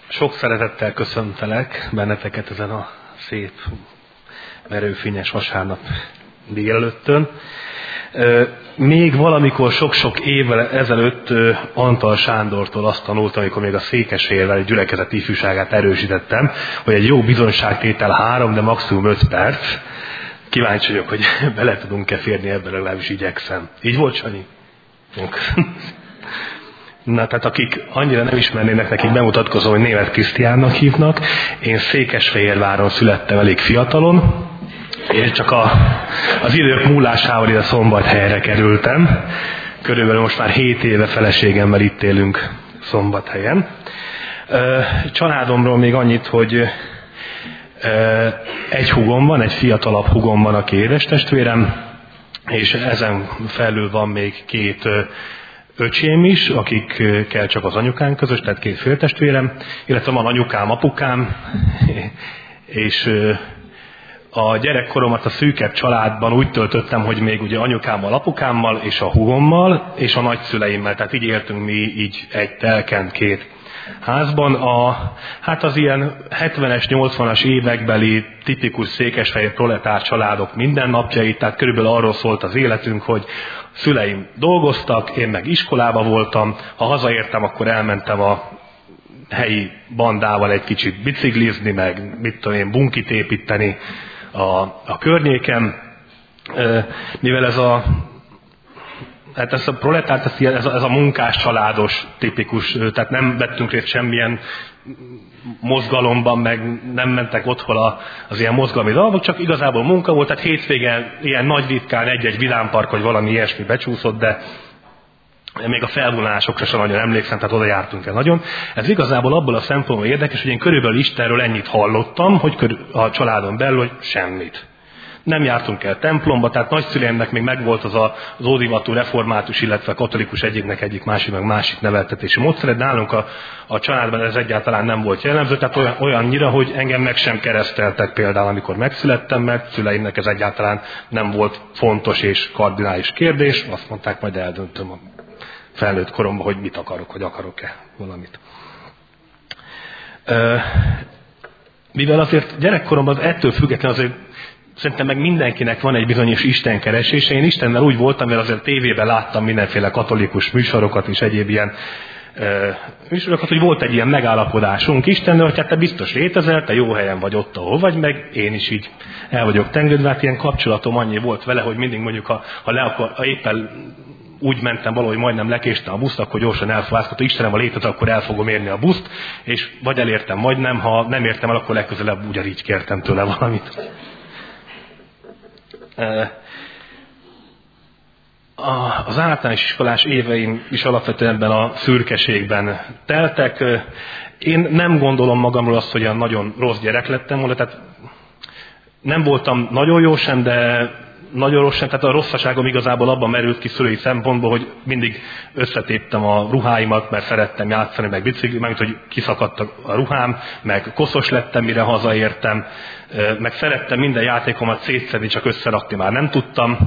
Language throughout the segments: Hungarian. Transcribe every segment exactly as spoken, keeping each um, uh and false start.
Sok szeretettel köszöntelek benneteket ezen a szép, merőfényes vasárnap délelőttön. Még valamikor sok-sok évvel ezelőtt Antal Sándortól azt tanultam, amikor még a Székesfehérvári gyülekezet ifjúságát erősítettem, hogy egy jó bizonyságtétel három, de maximum öt perc. Kíváncsi vagyok, hogy bele tudunk-e férni ebben, legalábbis igyekszem. Így volt, Sanyi? Na, tehát akik annyira nem ismernének, nekik bemutatkozom, hogy Németh Krisztiánnak hívnak. Én Székesfehérváron születtem elég fiatalon, és csak a, az idők múlásával ide Szombathelyre kerültem. Körülbelül most már hét éve feleségemmel itt élünk Szombathelyen. Családomról még annyit, hogy egy húgom van, egy fiatalabb húgom van, aki édestestvérem, és ezen felül van még két öcsém is, akikkel csak az anyukám közös, tehát két féltestvérem, illetve van anyukám, apukám, és a gyerekkoromat a szűkebb családban úgy töltöttem, hogy még ugye anyukámmal, apukámmal, és a húgommal, és a nagyszüleimmel, tehát így éltünk mi így egy telken két házban. A, hát az ilyen hetvenes, nyolcvanas évekbeli tipikus székesfehér proletár családok mindennapjait, tehát körülbelül arról szólt az életünk, hogy szüleim dolgoztak, én meg iskolába voltam, ha hazaértem, akkor elmentem a helyi bandával egy kicsit biciklizni, meg mit tudom én, bunkit építeni a, a környéken. Mivel ez a Hát ez a proletár, ez a, ez a munkás családos tipikus, tehát nem vettünk részt semmilyen mozgalomban, meg nem mentek otthon az ilyen mozgalmi dolgok, csak igazából munka volt, tehát hétvégen ilyen nagy ritkán egy-egy vidámpark, vagy valami ilyesmi becsúszott, de még a felvonulásokra sem nagyon emlékszem, tehát oda jártunk el nagyon. Ez igazából abból a szempontból érdekes, hogy én körülbelül Istenről ennyit hallottam, hogy a családon belül, hogy semmit. Nem jártunk el templomba, tehát nagyszüleimnek még megvolt az a, az ódivatú református, illetve katolikus egyiknek egyik, másik meg másik neveltetési módszere. Nálunk a, a családban ez egyáltalán nem volt jellemző, tehát olyan, olyannyira, hogy engem meg sem kereszteltek például, amikor megszülettem, mert szüleimnek ez egyáltalán nem volt fontos és kardinális kérdés. Azt mondták, majd eldöntöm a felnőtt koromban, hogy mit akarok, hogy akarok-e valamit. Mivel azért gyerekkoromban ettől függetlenül azért szerintem meg mindenkinek van egy bizonyos istenkeresése. Én Istennel úgy voltam, mert azért tévében láttam mindenféle katolikus műsorokat és egyéb ilyen uh, műsorokat, hogy volt egy ilyen megállapodásunk Istennel, hogy hát te biztos létezel, te jó helyen vagy ott, ahol vagy, meg én is így el vagyok tengődve. Hát ilyen kapcsolatom annyi volt vele, hogy mindig mondjuk, ha, ha, le akar, ha éppen úgy mentem valahogy, majdnem lekéstem a buszt, akkor gyorsan elfogászkodtam, Istenem, ha létezel, akkor el fogom érni a buszt, és vagy elértem, vagy nem, ha nem értem el, akkor legközelebb ugyanígy kértem tőle valamit. Az általános iskolás éveim is alapvetően ebben a szürkeségben teltek. Én nem gondolom magamról azt, hogy olyan nagyon rossz gyerek lettem volna, tehát nem voltam nagyon jó sem, de nagyon rossz sem, tehát a rosszaságom igazából abban merült ki szülői szempontból, hogy mindig összetéptem a ruháimat, mert szerettem játszani, meg bicikli, mert hogy kiszakadt a ruhám, meg koszos lettem, mire hazaértem, meg szerettem minden játékomat szétszedni, csak összerakni már nem tudtam,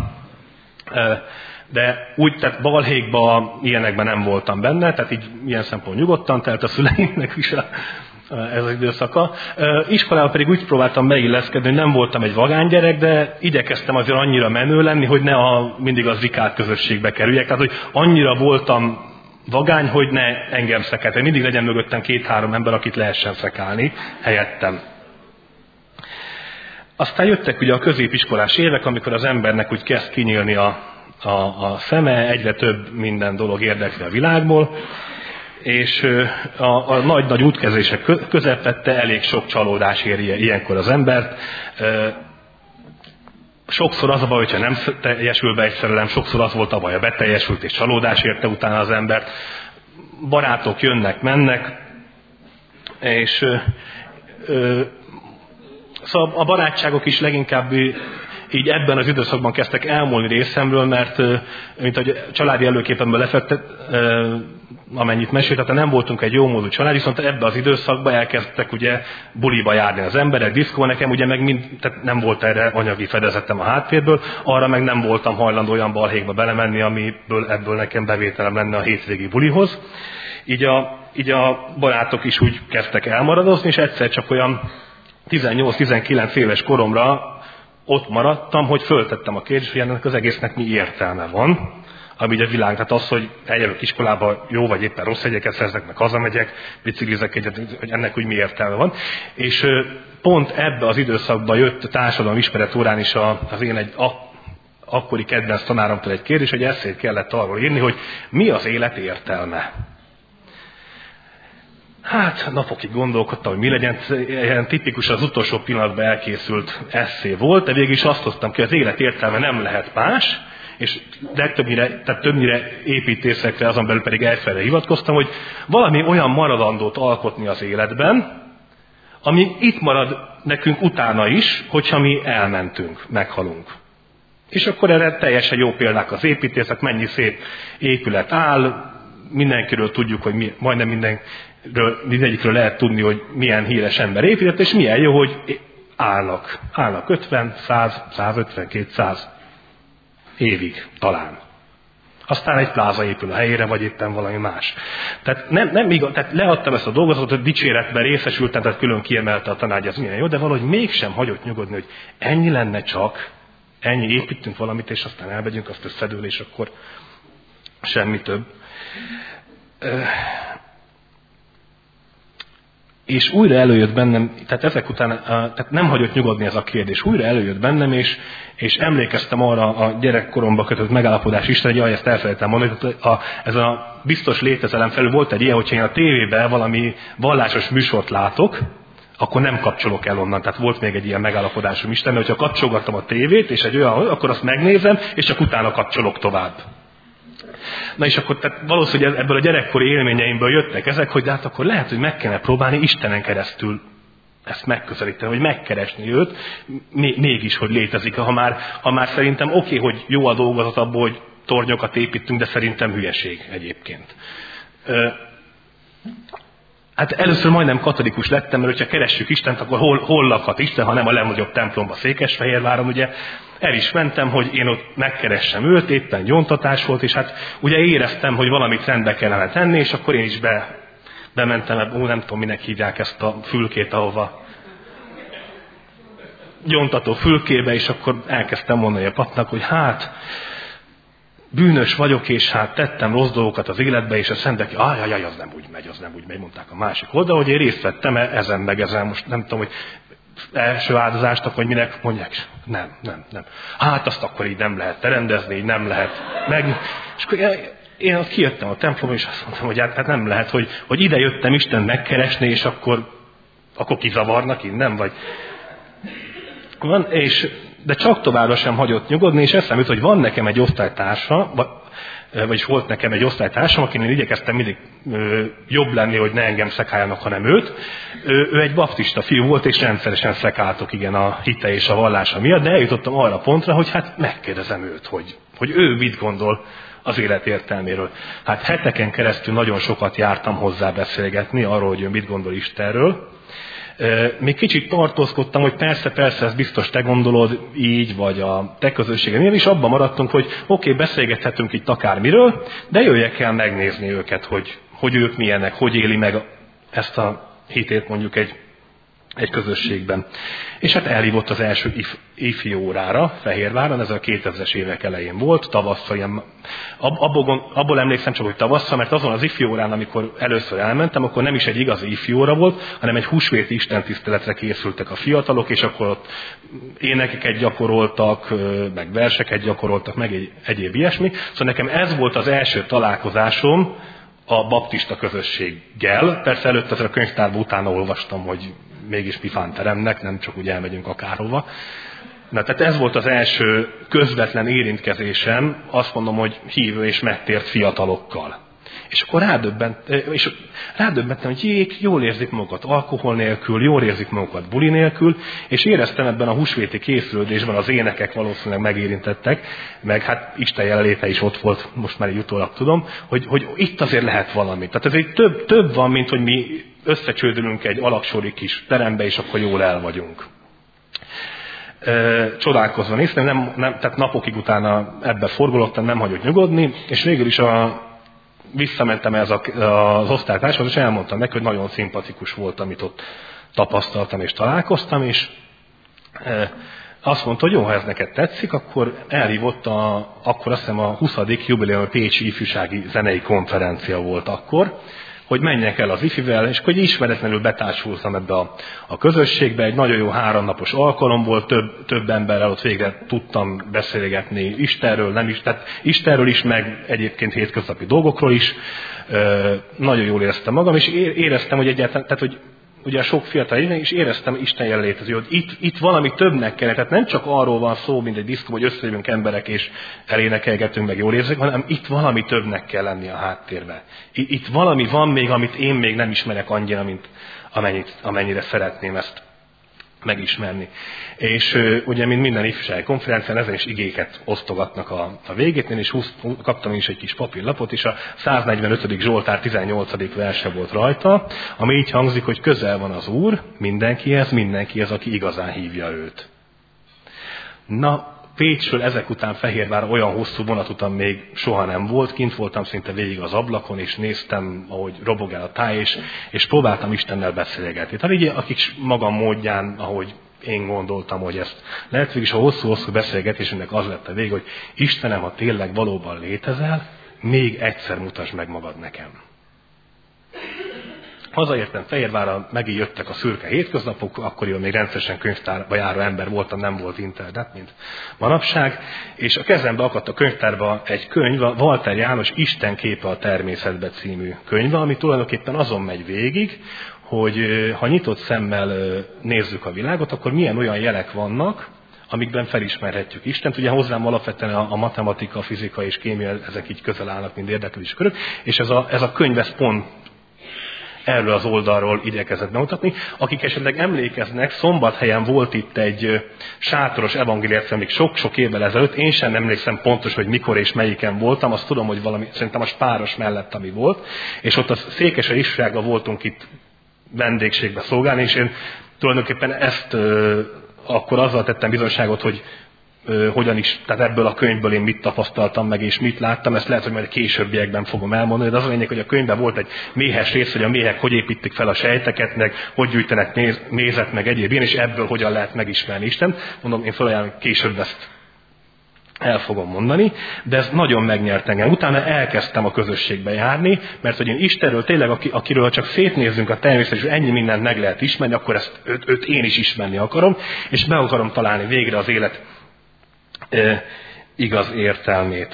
de úgy, tehát balhékban, ilyenekben nem voltam benne, tehát így ilyen szempont nyugodtan telt a szüleimnek is a ez az időszaka. Iskolában pedig úgy próbáltam beilleszkedni, hogy nem voltam egy vagány gyerek, de igyekeztem azért annyira menő lenni, hogy ne a, mindig a zikát közösségbe kerüljek. Tehát, hogy annyira voltam vagány, hogy ne engem szekelte. Mindig legyen mögöttem két-három ember, akit lehessen szekálni helyettem. Aztán jöttek ugye a középiskolás évek, amikor az embernek úgy kezd kinyílni a, a, a szeme, egyre több minden dolog érdekli a világból, és a, a nagy-nagy útkezések közepette elég sok csalódás éri ilyenkor az embert. Sokszor az a baj, hogyha nem teljesül be egy szerelem, sokszor az volt a baj, a beteljesült és csalódás érte utána az embert. Barátok jönnek, mennek, és ö, szóval a barátságok is leginkább így ebben az időszakban kezdtek elmúlni részemről, mert mint a családi előképemben lefektet, amennyit mesélt, tehát nem voltunk egy jómódú család, viszont ebben az időszakban elkezdtek ugye buliba járni az emberek, diszkóba, nekem ugye meg mind, tehát nem volt erre anyagi fedezetem a háttérből, arra meg nem voltam hajlandó olyan balhékba belemenni, amiből ebből nekem bevételem lenne a hétvégi bulihoz. így a, így a barátok is úgy kezdtek elmaradozni, és egyszer csak olyan tizennyolc-tizenkilenc éves koromra ott maradtam, hogy föltettem a kérdést, hogy ennek az egésznek mi értelme van, ami ugye a világ, tehát az, hogy eljövök iskolába, jó vagy éppen rossz jegyeket szerzek, meg hazamegyek, biciklizek egyet, hogy ennek úgy mi értelme van. És pont ebbe az időszakban jött a társadalom ismeret órán is az én egy ak- akkori kedvenc tanáromtól egy kérdés, hogy eszét kellett arról írni, hogy mi az élet értelme. Hát napokig gondolkodtam, hogy mi legyen, ilyen tipikus az utolsó pillanatban elkészült esszé volt, de végig is azt hoztam ki, az élet értelme nem lehet más, és legtöbbnyire, tehát többnyire építészekre, azon belül pedig Eiffel-re hivatkoztam, hogy valami olyan maradandót alkotni az életben, ami itt marad nekünk utána is, hogyha mi elmentünk, meghalunk. És akkor erre teljesen jó példák az építészek, mennyi szép épület áll, mindenkiről tudjuk, hogy mi, majdnem mindenről, mindegyikről lehet tudni, hogy milyen híres ember épített, és milyen jó, hogy állnak. Állnak ötven, száz, százötven, kétszáz évig talán. Aztán egy pláza épül a helyére, vagy éppen valami más. Tehát, nem, nem igaz, tehát leadtam ezt a dolgozatot, hogy dicséretben részesültem, tehát külön kiemelte a tanács, ez milyen jó, de valahogy mégsem hagyott nyugodni, hogy ennyi lenne csak, ennyi építünk valamit, és aztán elmegyünk, azt összedől, és akkor semmi több. És újra előjött bennem, tehát ezek után, tehát nem hagyott nyugodni ez a kérdés, újra előjött bennem, és, és emlékeztem arra a gyerekkoromba kötött megállapodás is, hogy jaj, ezt elfelejtem mondani, hogy a, ez a biztos létezelem felül volt egy ilyen, hogyha én a tévében valami vallásos műsort látok, akkor nem kapcsolok el onnan. Tehát volt még egy ilyen megállapodásom Isten, mert hogyha kapcsolgattam a tévét, és egy olyan, akkor azt megnézem, és csak utána kapcsolok tovább. Na és akkor tehát valószínűleg ebből a gyerekkori élményeimből jöttek ezek, hogy de hát akkor lehet, hogy meg kellene próbálni Istenen keresztül ezt megközelíteni, vagy megkeresni őt, mégis, hogy létezik. Ha már, ha már szerintem oké, okay, hogy jó a dolgozat abból, hogy tornyokat építünk, de szerintem hülyeség egyébként. Hát először majdnem katolikus lettem, mert hogyha keressük Istent, akkor hol, hol lakhat Isten, ha nem a legnagyobb templomba Székesfehérváron, ugye. El is mentem, hogy én ott megkeressem őt, éppen gyóntatás volt, és hát ugye éreztem, hogy valamit rendbe kellene tenni, és akkor én is be, bementem, ó, nem tudom, minek hívják ezt a fülkét, ahova gyóntató fülkébe, és akkor elkezdtem mondani a papnak, hogy hát bűnös vagyok, és hát tettem rossz dolgokat az életbe, és a szentek, ajajaj, az nem úgy megy, az nem úgy megy, mondták a másik oldal, hogy én részt vettem ezen meg ezen, most nem tudom, hogy első áldozást, akkor minek mondják, nem, nem, nem. Hát azt akkor így nem lehet terendezni, így nem lehet meg. És akkor én ott kijöttem a templomba, és azt mondtam, hogy hát, hát nem lehet, hogy, hogy ide jöttem Isten megkeresni, és akkor, akkor kizavarnak innen, vagy... Van, és, de csak továbbra sem hagyott nyugodni, és eszembe jut, hogy van nekem egy osztálytársa, vagyis volt nekem egy osztálytársam, akinél igyekeztem mindig ö, jobb lenni, hogy ne engem szekáljanak, hanem őt. Ő, ő egy baptista fiú volt, és rendszeresen szekáltok igen a hite és a vallása miatt, de eljutottam arra pontra, hogy hát megkérdezem őt, hogy, hogy ő mit gondol az élet értelméről. Hát heteken keresztül nagyon sokat jártam hozzá beszélgetni arról, hogy ő mit gondol Istenről. Még kicsit tartózkodtam, hogy persze, persze, ez biztos te gondolod így, vagy a te közösségem. És abban maradtunk, hogy oké, okay, beszélgethetünk itt akármiről, de jöjjek el megnézni őket, hogy, hogy ők milyenek, hogy éli meg ezt a hitét mondjuk egy, egy közösségben. És hát elhívott az első if, ifi órára Fehérváron, ez a kétezres évek elején volt, tavasszal ilyen, abból, abból emlékszem csak, hogy tavasszal, mert azon az ifi órán, amikor először elmentem, akkor nem is egy igazi ifi óra volt, hanem egy húsvéti istentiszteletre készültek a fiatalok, és akkor ott énekeket gyakoroltak, meg verseket gyakoroltak, meg egy, egyéb ilyesmi. Szóval nekem ez volt az első találkozásom a baptista közösséggel. Persze előtte azért a könyvtárban utána olvastam, hogy mégis pifán teremnek, nem csak úgy elmegyünk akárhova. Na, tehát ez volt az első közvetlen érintkezésem, azt mondom, hogy hívő és megtért fiatalokkal. És akkor rádöbbent, és rádöbbentem, hogy jék, jól érzik magukat alkohol nélkül, jól érzik magukat buli nélkül, és éreztem ebben a húsvéti készülődésben, az énekek valószínűleg megérintettek, meg hát Isten jelenléte is ott volt, most már így utólag tudom, hogy, hogy itt azért lehet valami. Tehát ez egy több, több van, mint hogy mi összecsődülünk egy alaksori kis terembe, és akkor jól el vagyunk. Csodálkozva néztem, nem, nem, tehát napokig utána ebbe forgolottam, nem hagyott nyugodni, és végül is a visszamentem ez a, az osztálytárshoz, és elmondtam neki, hogy nagyon szimpatikus volt, amit ott tapasztaltam és találkoztam, és e, azt mondta, hogy jó, ha ez neked tetszik, akkor elhívott, a, akkor azt hiszem a huszadik jubileum Pécsi ifjúsági zenei konferencia volt akkor, hogy menjek el az ifivel, és hogy ismeretlenül betársultam ebbe a, a közösségbe. Egy nagyon jó háromnapos alkalom volt, több, több emberrel ott végre tudtam beszélgetni Istenről, nem is, tehát Istenről is, meg egyébként hétköznapi dolgokról is. Ö, nagyon jól éreztem magam, és éreztem, hogy egyáltalán, tehát hogy ugye a sok fiatal éve, és éreztem Isten jelenlétező, hogy itt, itt valami többnek kellene. Tehát nem csak arról van szó, mint egy diszkó, hogy összejövünk emberek, és elénekelgetünk, meg jól érzek, hanem itt valami többnek kell lenni a háttérben. Itt valami van még, amit én még nem ismerek annyira, mint amennyit, amennyire szeretném ezt megismerni. És ugye, mint minden ifjúsági konferencián, ezen is igéket osztogatnak a, a végét. Én is húsz, kaptam is egy kis papírlapot, és a száznegyvenötödik Zsoltár tizennyolcadik verse volt rajta, ami így hangzik, hogy közel van az Úr mindenkihez, mindenkihez, aki igazán hívja őt. Na, Pécsről ezek után Fehérvárra olyan hosszú vonatutam még soha nem volt, kint voltam szinte végig az ablakon, és néztem, ahogy robogál a táj, és, és próbáltam Istennel beszélgetni. Tehát így, akik magam módján, ahogy én gondoltam, hogy ezt lehet, végig is a hosszú-hosszú beszélgetésünknek az lett a vég, hogy Istenem, ha tényleg valóban létezel, még egyszer mutasd meg magad nekem. Hazaértem Fehérvárra, megint jöttek a szürke hétköznapok, akkoriban még rendszeresen könyvtárba járó ember voltam, nem volt internet, mint manapság, és a kezembe akadt a könyvtárba egy könyv, a Walter János Isten képe a természetbe című könyve, ami tulajdonképpen azon megy végig, hogy ha nyitott szemmel nézzük a világot, akkor milyen olyan jelek vannak, amikben felismerhetjük Istent. Ugye hozzám alapvetően a, a matematika, a fizika és kémia, ezek így közel állnak, mint érdeklődési körök, és ez a, ez a könyv ez pont erről az oldalról igyekezett bemutatni. Akik esetleg emlékeznek, Szombathelyen volt itt egy sátoros evangélium, még sok-sok évvel ezelőtt, én sem emlékszem pontos, hogy mikor és melyiken voltam, azt tudom, hogy valami, szerintem a Spáros mellett, ami volt, és ott a Székesfehérvár ifjúsággal voltunk itt vendégségbe szolgálni, és én tulajdonképpen ezt ö, akkor azzal tettem bizonyságot, hogy ö, hogyan is, tehát ebből a könyvből én mit tapasztaltam meg, és mit láttam, ezt lehet, hogy majd későbbiekben fogom elmondani, de az a lényeg, hogy a könyvben volt egy méhes rész, hogy a méhek hogy építik fel a sejteket, meg hogy gyűjtenek méz, mézet, meg egyéb ilyen, és ebből hogyan lehet megismerni Istent. Mondom, én felajánlom, később ezt el fogom mondani, de ez nagyon megnyert engem. Utána elkezdtem a közösségbe járni, mert hogy én Istenről tényleg, akiről csak szétnézzünk a természetben, és ennyi mindent meg lehet ismerni, akkor ezt őt, őt én is ismerni akarom, és be akarom találni végre az élet e, igaz értelmét.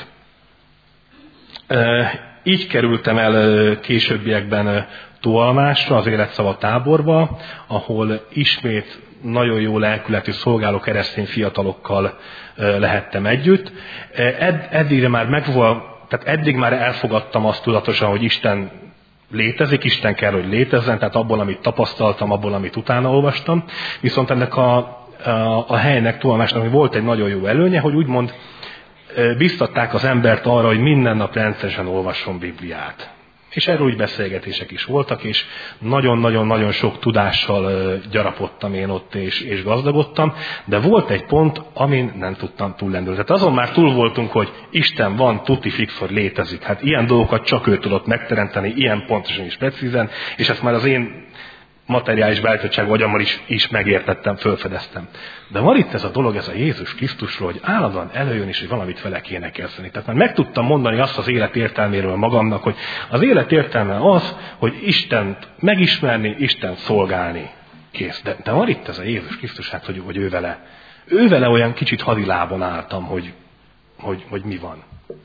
E, így kerültem el későbbiekben Tóalmásra, az Életszava táborba, ahol ismét nagyon jó lelkületű szolgáló keresztény fiatalokkal lehettem együtt. Ed, eddigre már megvolt, tehát eddig már elfogadtam azt tudatosan, hogy Isten létezik, Isten kell, hogy létezzen, tehát abból, amit tapasztaltam, abból, amit utána olvastam. Viszont ennek a, a, a helynek, Tóalmásnak volt egy nagyon jó előnye, hogy úgymond biztatták az embert arra, hogy minden nap rendszeresen olvasson Bibliát. És erről úgy beszélgetések is voltak, és nagyon-nagyon-nagyon sok tudással gyarapodtam én ott, és, és gazdagodtam, de volt egy pont, amin nem tudtam túllendülni. Tehát azon már túl voltunk, hogy Isten van, tuti fix, hogy létezik. Hát ilyen dolgokat csak ő tudott megteremteni, ilyen pontosan és precízen, és ezt már az én materiális beállítottságú agyammal is, is megértettem, fölfedeztem. De van itt ez a dolog, ez a Jézus Krisztusról, hogy állandóan előjön is, hogy valamit vele kéne kezdeni. Tehát már meg tudtam mondani azt az élet értelméről magamnak, hogy az élet értelme az, hogy Istent megismerni, Istent szolgálni. Kész. De, de van itt ez a Jézus Krisztus, hát, hogy, hogy ő vele. Ő vele olyan kicsit hadilábon álltam, hogy, hogy, hogy mi van.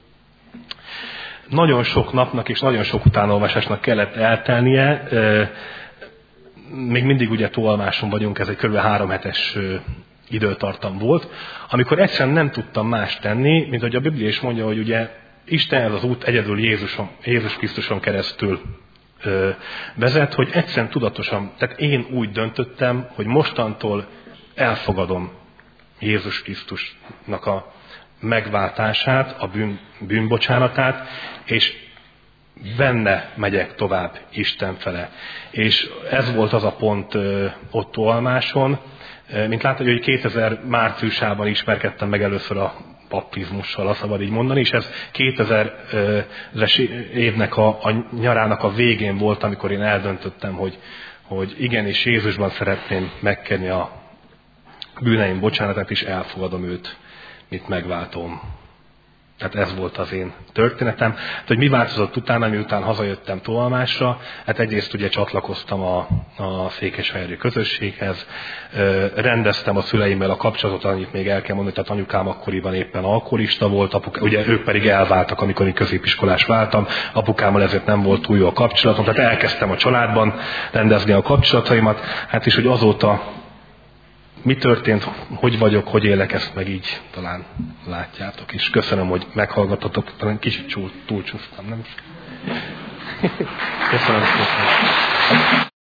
Nagyon sok napnak és nagyon sok utánolvasásnak kellett eltelnie. Még mindig ugye Tóalmáson vagyunk, ez egy kb. három hetes időtartam volt, amikor egyszerűen nem tudtam más tenni, mint hogy a Biblia is mondja, hogy ugye Istenhez az út egyedül Jézuson, Jézus Krisztuson keresztül ö, vezet, hogy egyszerűen tudatosan, tehát én úgy döntöttem, hogy mostantól elfogadom Jézus Krisztusnak a megváltását, a bűn, bűnbocsánatát, és benne megyek tovább Isten fele. És ez volt az a pont ö, ott Tóalmáson. Mint látod, hogy kétezer márciusában ismerkedtem meg először a pappizmussal, ha szabad így mondani, és ez kétezres évnek a, a nyarának a végén volt, amikor én eldöntöttem, hogy, hogy igenis Jézusban szeretném megkenni a bűneim bocsánatát, és elfogadom őt, mint megváltom. Tehát ez volt az én történetem. Hát, hogy mi változott utána, miután hazajöttem tolmásra, hát egyrészt ugye csatlakoztam a, a székesfehérvári közösséghez, rendeztem a szüleimmel a kapcsolatot, annyit még el kell mondani, tehát anyukám akkoriban éppen alkoholista volt, apukám, ugye ők pedig elváltak, amikor én középiskolás váltam, apukámmal ezért nem volt túl jó a kapcsolatom, tehát elkezdtem a családban rendezni a kapcsolataimat, hát is, hogy azóta mi történt, hogy vagyok, hogy élek, ezt meg így talán látjátok. És köszönöm, hogy meghallgattatok, talán kicsit túlcsúsztam, nem? Köszönöm szépen.